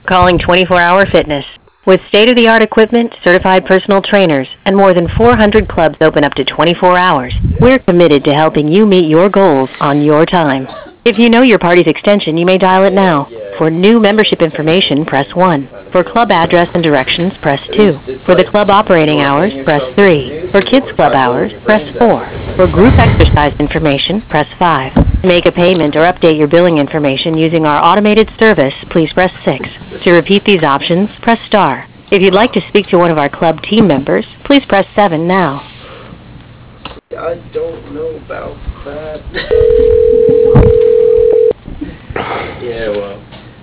Calling 24-Hour Fitness. With state-of-the-art equipment, certified personal trainers, and more than 400 clubs open up to 24 hours, we're committed to helping you meet your goals on your time. If you know your party's extension, you may dial it now. For new membership information, press 1. For club address and directions, press 2. For the club operating hours, press 3. For kids club hours, press 4. For group exercise information, press 5. To make a payment or update your billing information using our automated service, please press 6. To repeat these options, press star. If you'd like to speak to one of our club team members, please press 7 now. I don't know about that. Yeah, well.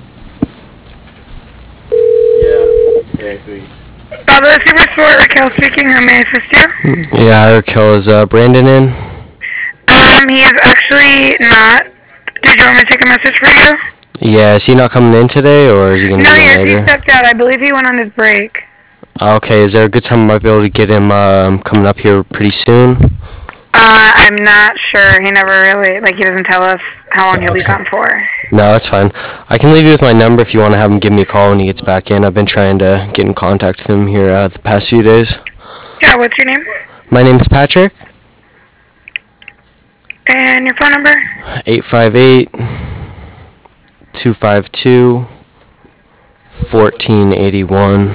Yeah, I agree. Bravo Super Sport, Raquel speaking. How may I assist you? Yeah, Raquel, is Brandon in? He is actually not. Did you want me to take a message for you? Yeah, is he not coming in today, or is he going to No, be in yes, later? he stepped out. I believe he went on his break. Okay, is there a good time I might be able to get him coming up here pretty soon? I'm not sure. He never really, he doesn't tell us how long he'll be gone for. No, that's fine. I can leave you with my number if you want to have him give me a call when he gets back in. I've been trying to get in contact with him here the past few days. Yeah, what's your name? My name's Patrick. And your phone number? 858-252-1481.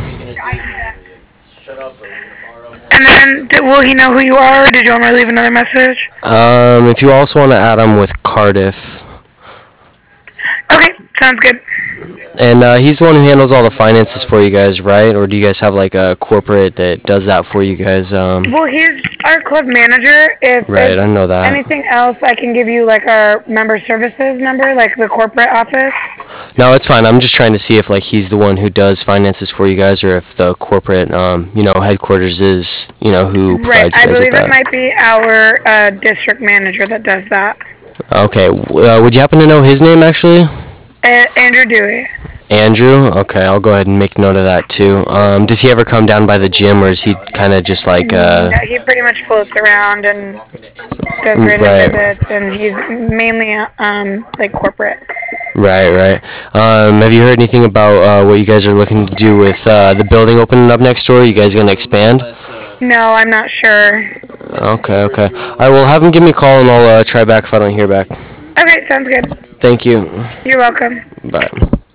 And then, will he know who you are, or did you want me to leave another message? If you also want to add him with Cardiff. Okay, sounds good. And he's the one who handles all the finances for you guys, right? Or do you guys have like a corporate that does that for you guys? Well, he's our club manager. If Right, I know that. anything else, I can give you our member services number, the corporate office. No, it's fine. I'm just trying to see if he's the one who does finances for you guys, or if the corporate headquarters is who provides Right, you I guys with believe it that. might be our district manager that does that. Okay, would you happen to know his name actually? Andrew Dewey. Andrew? Okay, I'll go ahead and make note of that too. Does he ever come down by the gym, or is he kind of just Yeah, he pretty much floats around and does random visits, and he's mainly corporate. Right. Have you heard anything about what you guys are looking to do with the building opening up next door? Are you guys going to expand? No, I'm not sure. Okay. All right, well, have him give me a call, and I'll try back if I don't hear back. Okay, sounds good. Thank you. You're welcome. Bye.